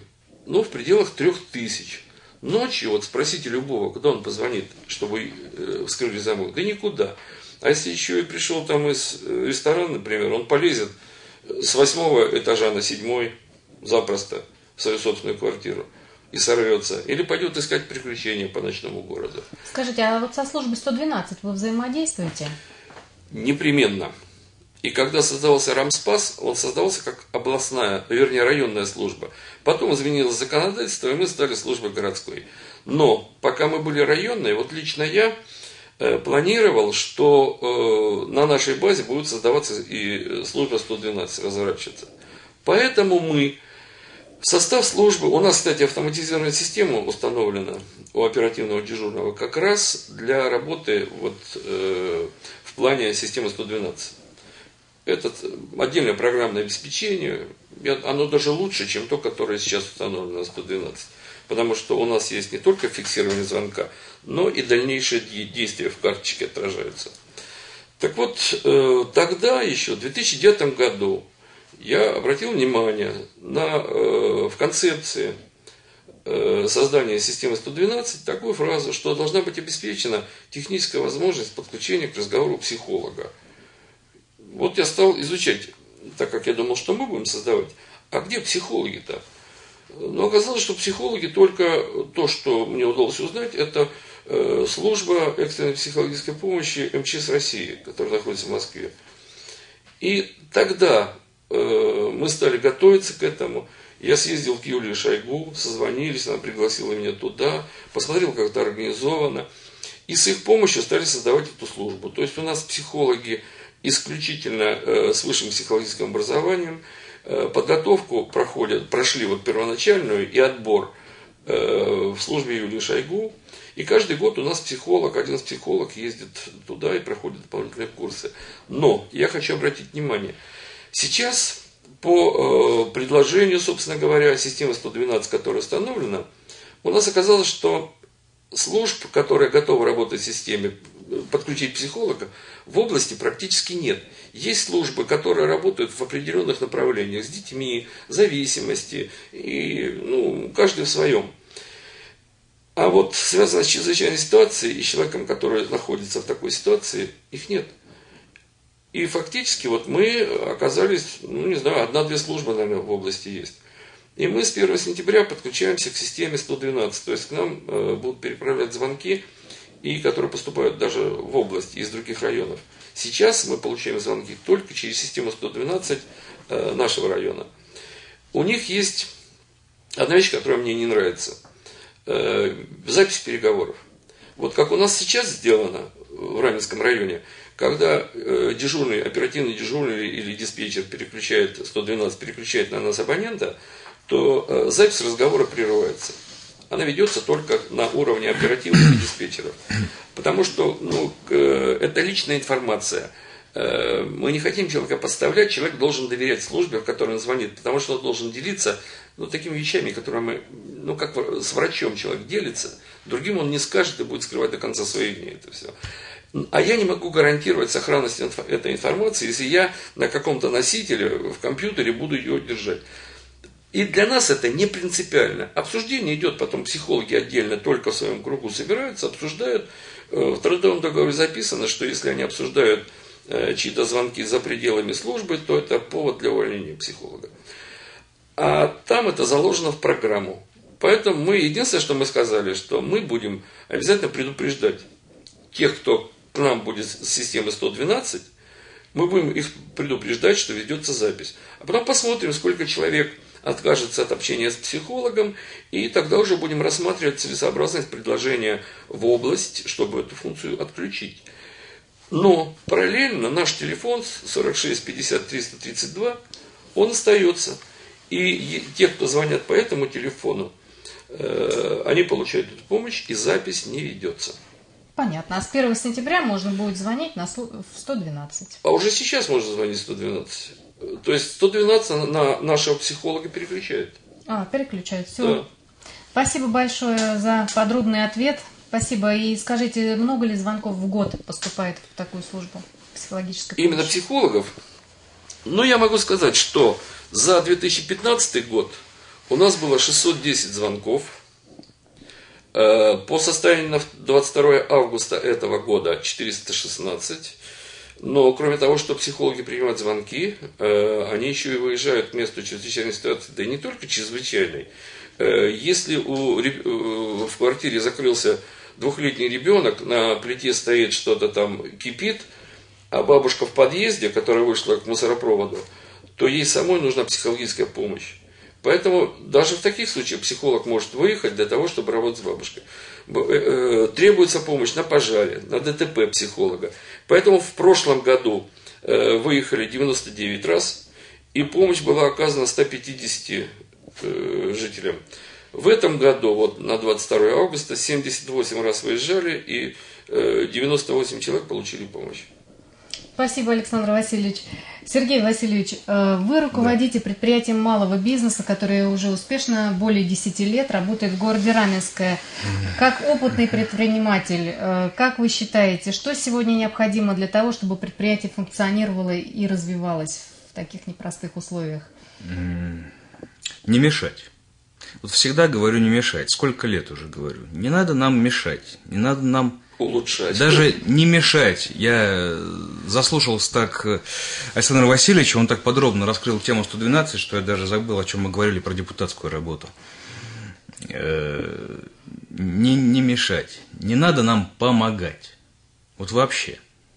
Speaker 3: ну, в пределах трех тысяч. Ночью, вот спросите любого, куда он позвонит, чтобы э, вскрыли замок, да никуда. А если еще и пришел там из ресторана, например, он полезет с восьмого этажа на седьмой запросто в свою собственную квартиру и сорвется. Или пойдет искать приключения по ночному городу.
Speaker 1: Скажите, а вот со службой сто двенадцать вы взаимодействуете?
Speaker 3: Непременно. И когда создавался Рамспас, он создавался как областная, вернее районная служба. Потом изменилось законодательство, и мы стали службой городской. Но пока мы были районной, вот лично я э, планировал, что э, на нашей базе будет создаваться и служба сто двенадцать, разворачиваться. Поэтому мы в состав службы, у нас, кстати, автоматизированная система установлена у оперативного дежурного как раз для работы вот, э, в плане системы сто двенадцать. Это отдельное программное обеспечение, оно даже лучше, чем то, которое сейчас установлено на сто двенадцать. Потому что у нас есть не только фиксирование звонка, но и дальнейшие действия в карточке отражаются. Так вот, тогда еще, в две тысячи девятом году, я обратил внимание на, в концепции создания системы сто двенадцать такую фразу, что должна быть обеспечена техническая возможность подключения к разговору психолога. Вот я стал изучать, так как я думал, что мы будем создавать. А где психологи-то? Но оказалось, что психологи только то, что мне удалось узнать, это э, служба экстренной психологической помощи эм че эс России, которая находится в Москве. И тогда э, мы стали готовиться к этому. Я съездил к Юлии Шойгу, созвонились, она пригласила меня туда, посмотрел, как это организовано. И с их помощью стали создавать эту службу. То есть у нас психологи исключительно э, с высшим психологическим образованием, э, подготовку проходят, прошли вот первоначальную и отбор э, в службе Юлии Шойгу. И каждый год у нас психолог, один из психологов ездит туда и проходит дополнительные курсы. Но я хочу обратить внимание, сейчас по э, предложению, собственно говоря, системы сто двенадцать, которая установлена, у нас оказалось, что служб, которые готовы работать в системе, подключить психолога, в области практически нет. Есть службы, которые работают в определенных направлениях, с детьми, зависимости, и ну, каждый в своем. А вот связано с чрезвычайной ситуацией и с человеком, который находится в такой ситуации, их нет. И фактически вот мы оказались, ну не знаю, одна-две службы, наверное, в области есть. И мы с первого сентября подключаемся к системе сто двенадцать, то есть к нам э, будут переправлять звонки, и которые поступают даже в область из других районов. Сейчас мы получаем звонки только через систему сто двенадцать э, нашего района. У них есть одна вещь, которая мне не нравится. Э, запись переговоров. Вот как у нас сейчас сделано в Раменском районе, когда э, дежурный, оперативный дежурный или диспетчер переключает, сто двенадцать переключает на нас абонента, то э, запись разговора прерывается. Она ведется только на уровне оперативных диспетчеров. Потому что ну, это личная информация. Мы не хотим человека подставлять, человек должен доверять службе, в которой он звонит, потому что он должен делиться ну, такими вещами, которые мы, ну как с врачом человек делится, другим он не скажет и будет скрывать до конца своих дней это все. А я не могу гарантировать сохранность этой информации, если я на каком-то носителе в компьютере буду ее держать. И для нас это не принципиально. Обсуждение идет, потом психологи отдельно только в своем кругу собираются, обсуждают. В трудовом договоре записано, что если они обсуждают чьи-то звонки за пределами службы, то это повод для увольнения психолога. А там это заложено в программу. Поэтому мы, единственное, что мы сказали, что мы будем обязательно предупреждать тех, кто к нам будет с системы сто двенадцать, мы будем их предупреждать, что ведется запись. А потом посмотрим, сколько человек откажется от общения с психологом, и тогда уже будем рассматривать целесообразность предложения в область, чтобы эту функцию отключить. Но параллельно наш телефон сорок шесть пятьдесят триста тридцать два, он остается. И те, кто звонят по этому телефону, э, они получают эту помощь, и запись не ведется.
Speaker 1: Понятно. А с первого сентября можно будет звонить на сто двенадцать.
Speaker 3: А уже сейчас можно звонить сто двенадцать. То есть сто двенадцать на нашего психолога переключает.
Speaker 1: А, переключает. Все.
Speaker 3: Да.
Speaker 1: Спасибо большое за подробный ответ. Спасибо. И скажите, много ли звонков в год поступает в такую службу психологической помощи?
Speaker 3: Именно психологов? Ну, я могу сказать, что за две тысячи пятнадцатый год У нас было шестьсот десять звонков. По состоянию на двадцать второе августа этого года четыреста шестнадцать. Но кроме того, что психологи принимают звонки, они еще и выезжают к месту чрезвычайной ситуации, да и не только чрезвычайной. Если у, в квартире закрылся двухлетний ребенок, на плите стоит что-то там кипит, а бабушка в подъезде, которая вышла к мусоропроводу, то ей самой нужна психологическая помощь. Поэтому даже в таких случаях психолог может выехать для того, чтобы работать с бабушкой. Требуется помощь на пожаре, на ДТП психолога. Поэтому в прошлом году выехали девяносто девять раз, и помощь была оказана ста пятидесяти жителям. В этом году, вот на двадцать второе августа, семьдесят восемь раз выезжали, и девяносто восемь человек получили помощь.
Speaker 1: Спасибо, Александр Васильевич. Сергей Васильевич, вы руководите предприятием малого бизнеса, которое уже успешно более десяти лет работает в городе Раменское. Как опытный предприниматель, как вы считаете, что сегодня необходимо для того, чтобы предприятие функционировало и развивалось в таких непростых условиях?
Speaker 2: Не мешать. Вот всегда говорю не мешать. Сколько лет уже говорю. Не надо нам мешать, не надо нам...
Speaker 3: улучшать.
Speaker 2: Даже не мешать. Я заслушался так Александра Васильевича, он так подробно раскрыл тему сто двенадцать, что я даже забыл, о чем мы говорили про депутатскую работу. Не, не мешать. Не надо нам помогать. Вот вообще.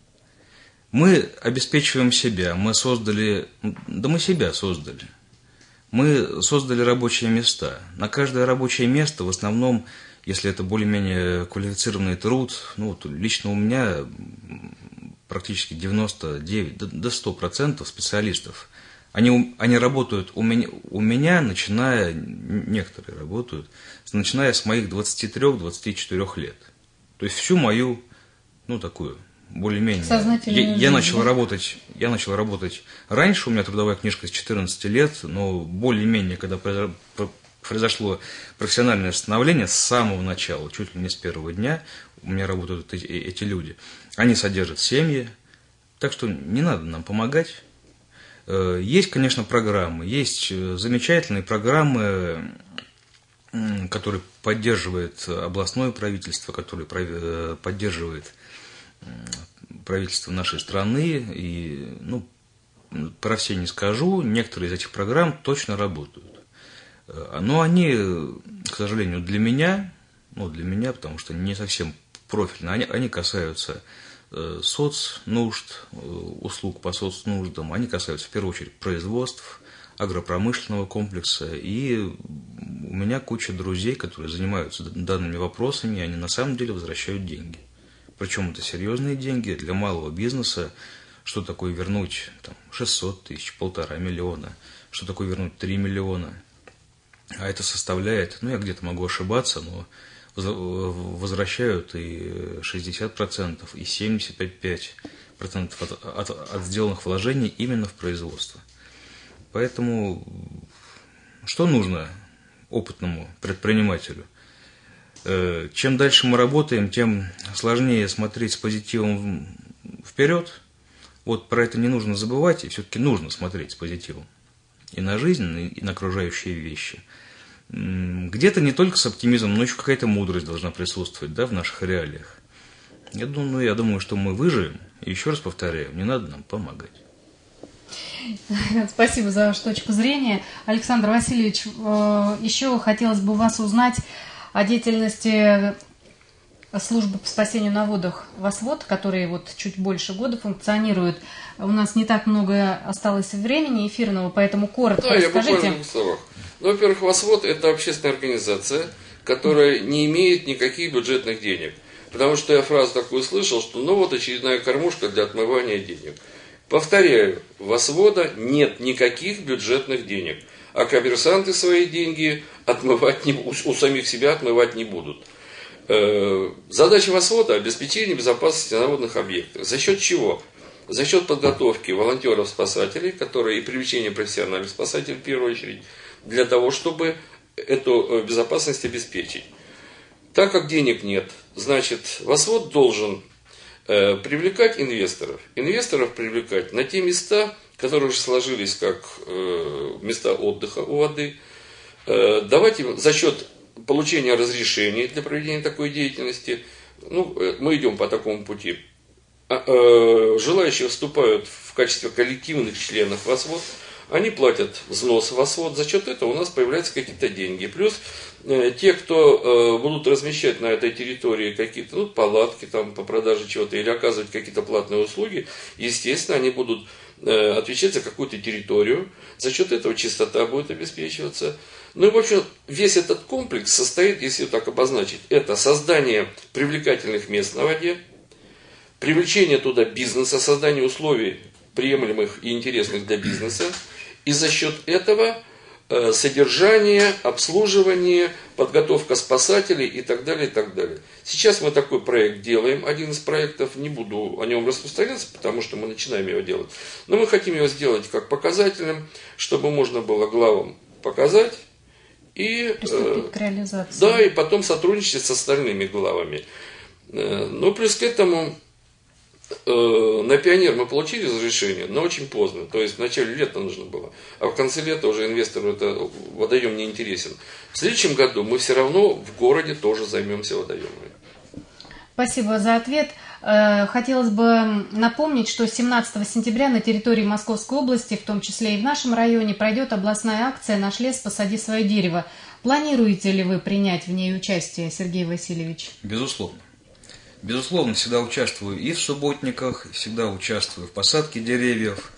Speaker 2: Мы обеспечиваем себя, мы создали, да мы себя создали. Мы создали рабочие места. На каждое рабочее место в основном, если это более-менее квалифицированный труд, ну, вот лично у меня практически девяносто девять до ста процентов специалистов. Они, они работают у меня, у меня, начиная, некоторые работают, начиная с моих двадцати трёх — двадцати четырёх лет. То есть всю мою, ну, такую, более-менее. Я, я, начал работать, я начал работать раньше, у меня трудовая книжка с четырнадцати лет, но более-менее, когда произошло профессиональное становление, с самого начала, чуть ли не с первого дня, у меня работают эти, эти люди. Они содержат семьи, так что не надо нам помогать. Есть, конечно, программы, есть замечательные программы, которые поддерживает областное правительство, которые поддерживает правительство нашей страны, и, ну, про все не скажу, некоторые из этих программ точно работают. Но они, к сожалению, для меня, ну, для меня, потому что не совсем профильно, они, они касаются соцнужд, услуг по соцнуждам, они касаются в первую очередь производств, агропромышленного комплекса, и у меня куча друзей, которые занимаются данными вопросами, и они на самом деле возвращают деньги. Причем это серьезные деньги для малого бизнеса. Что такое вернуть там, шестьсот тысяч, полтора миллиона, что такое вернуть три миллиона. А это составляет, ну я где-то могу ошибаться, но возвращают и шестьдесят процентов, и семьдесят пять процентов от, от, от сделанных вложений именно в производство. Поэтому что нужно опытному предпринимателю? Чем дальше мы работаем, тем сложнее смотреть с позитивом вперед. Вот про это не нужно забывать, и все-таки нужно смотреть с позитивом и на жизнь, и на окружающие вещи. Где-то не только с оптимизмом, но еще какая-то мудрость должна присутствовать, да, в наших реалиях. Я думаю, я думаю, что мы выживем, и еще раз повторяю, не надо нам помогать.
Speaker 1: Спасибо за вашу точку зрения. Александр Васильевич, еще хотелось бы вас узнать о деятельности службы по спасению на водах «Восвод», которые вот чуть больше года функционируют. У нас не так много осталось времени эфирного, поэтому коротко
Speaker 3: да,
Speaker 1: расскажите.
Speaker 3: Я буквально в двух словах. Ну, во-первых, «Восвод» – это общественная организация, которая не имеет никаких бюджетных денег. Потому что я фразу такую слышал, что ну вот очередная кормушка для отмывания денег. Повторяю, у «Восвода» нет никаких бюджетных денег. А коммерсанты свои деньги отмывать не, у, у самих себя отмывать не будут. Э, задача «Восвода» – обеспечение безопасности на водных объектах. За счет чего? За счет подготовки волонтеров-спасателей, которые и привлечения профессиональных спасателей в первую очередь, для того, чтобы эту безопасность обеспечить. Так как денег нет, значит, «Восвод» должен э, привлекать инвесторов. Инвесторов привлекать на те места, которые уже сложились как э, места отдыха у воды, Давайте за счет получения разрешения для проведения такой деятельности, ну, мы идем по такому пути. Желающие вступают в качестве коллективных членов в ОСВОД, они платят взнос в ОСВОД, за счет этого у нас появляются какие-то деньги. Плюс э, те, кто э, будут размещать на этой территории какие-то ну, палатки там, по продаже чего-то или оказывать какие-то платные услуги, естественно, они будут э, отвечать за какую-то территорию, за счет этого чистота будет обеспечиваться. Ну и, в общем, весь этот комплекс состоит, если так обозначить, это создание привлекательных мест на воде, привлечение туда бизнеса, создание условий, приемлемых и интересных для бизнеса, и за счет этого э, содержание, обслуживание, подготовка спасателей и так далее, и так далее. Сейчас мы такой проект делаем, один из проектов, не буду о нем распространяться, потому что мы начинаем его делать, но мы хотим его сделать как показательным, чтобы можно было главам показать, и,
Speaker 1: приступить к реализации.
Speaker 3: Да, и потом сотрудничать с остальными главами. Но плюс к этому на Пионер мы получили разрешение, но очень поздно. То есть в начале лета нужно было. А в конце лета уже инвестору это водоем не интересен. В следующем году мы все равно в городе тоже займемся водоемами.
Speaker 1: Спасибо за ответ. Хотелось бы напомнить, что семнадцатого сентября на территории Московской области, в том числе и в нашем районе, пройдет областная акция «Наш лес, посади свое дерево». Планируете ли вы принять в ней участие, Сергей Васильевич?
Speaker 2: Безусловно. Безусловно, всегда участвую и в субботниках, всегда участвую в посадке деревьев.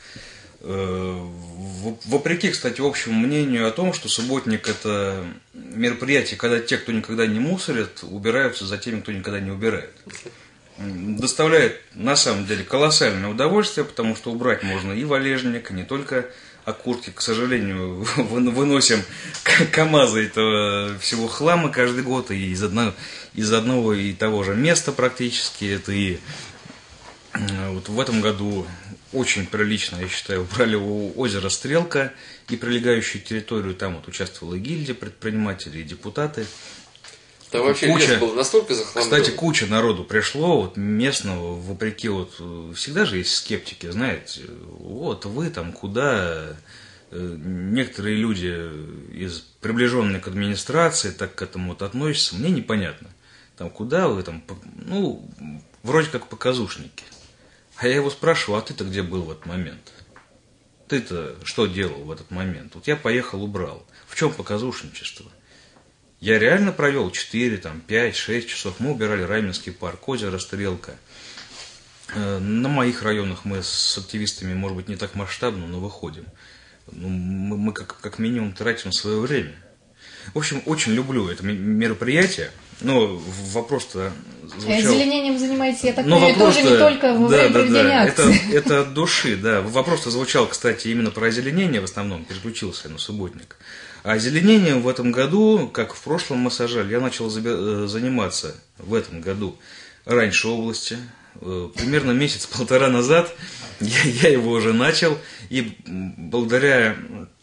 Speaker 2: Вопреки, кстати, общему мнению о том, что субботник – это мероприятие, когда те, кто никогда не мусорит, убираются за теми, кто никогда не убирает. Доставляет, на самом деле, колоссальное удовольствие, потому что убрать можно и валежник, не только окурки. К сожалению, выносим КАМАЗы этого всего хлама каждый год, и из одного, из одного и того же места практически. Это и вот в этом году очень прилично, я считаю, убрали у озера Стрелка и прилегающую территорию. Там вот участвовала и гильдия предпринимателей, и депутаты.
Speaker 3: Там вообще
Speaker 2: куча,
Speaker 3: лес был настолько захламлен.
Speaker 2: Кстати, куча народу пришло, вот местного, вопреки, вот всегда же есть скептики, знаете, вот вы там куда, некоторые люди из приближенной к администрации так к этому вот относятся, мне непонятно, там куда вы там, ну, вроде как показушники. А я его спрашиваю, а ты-то где был в этот момент? Ты-то что делал в этот момент? Вот я поехал, убрал. В чем показушничество? Я реально провел четыре, пять, шесть часов. Мы убирали Раменский парк, озеро Стрелка. На моих районах мы с активистами, может быть, не так масштабно, но выходим. Мы, мы как, как минимум тратим свое время. В общем, очень люблю это мероприятие. Но вопрос-то звучал...
Speaker 1: Озеленением занимаетесь, я так понимаю, тоже не только во время
Speaker 2: да,
Speaker 1: проведения
Speaker 2: да,
Speaker 1: акции.
Speaker 2: Это, это от души, да. Вопрос-то звучал, кстати, именно про озеленение в основном. Переключился на субботник. А озеленением в этом году, как в прошлом мы сажали, я начал заниматься в этом году раньше области. Примерно месяц-полтора назад я, я его уже начал. И благодаря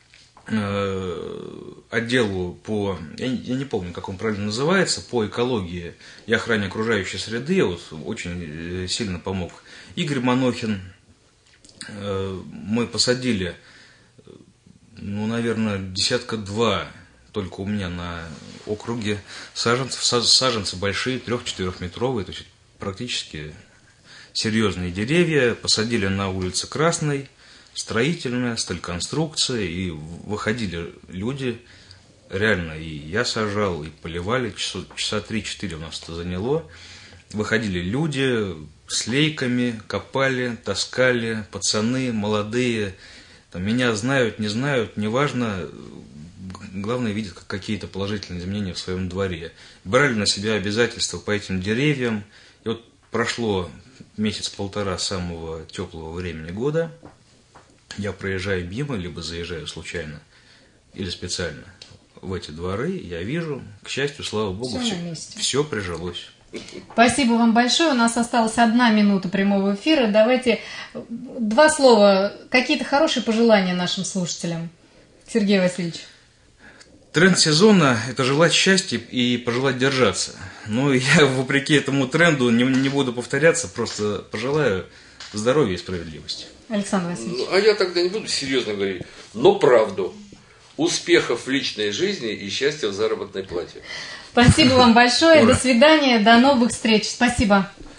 Speaker 2: э, отделу по, я, я не помню, как он правильно называется, по экологии и охране окружающей среды, вот, очень сильно помог Игорь Манохин. Э, мы посадили... Ну, наверное, десятка два только у меня на округе саженцев. Саженцы большие, трех-четырехметровые, то есть практически серьезные деревья. Посадили на улице Красной, строительная, стальконструкция, и выходили люди. Реально, и я сажал, и поливали, часа, часа три-четыре у нас это заняло. Выходили люди с лейками, копали, таскали, пацаны, молодые. Там, меня знают, не знают, неважно, главное видят какие-то положительные изменения в своем дворе. Брали на себя обязательства по этим деревьям, и вот прошло месяц-полтора самого теплого времени года, я проезжаю мимо, либо заезжаю случайно, или специально в эти дворы, я вижу, к счастью, слава богу, все, все, все прижилось.
Speaker 1: Спасибо вам большое. У нас осталась одна минута прямого эфира. Давайте два слова, какие-то хорошие пожелания нашим слушателям. Сергей Васильевич.
Speaker 2: Тренд сезона – это желать счастья и пожелать держаться. Ну, я, вопреки этому тренду, не, не буду повторяться, просто пожелаю здоровья и справедливости.
Speaker 1: Александр Васильевич.
Speaker 3: Ну, а я тогда не буду серьезно говорить, но правду. успехов в личной жизни и счастья в заработной плате.
Speaker 1: Спасибо вам большое. Ура. До свидания. До новых встреч. Спасибо.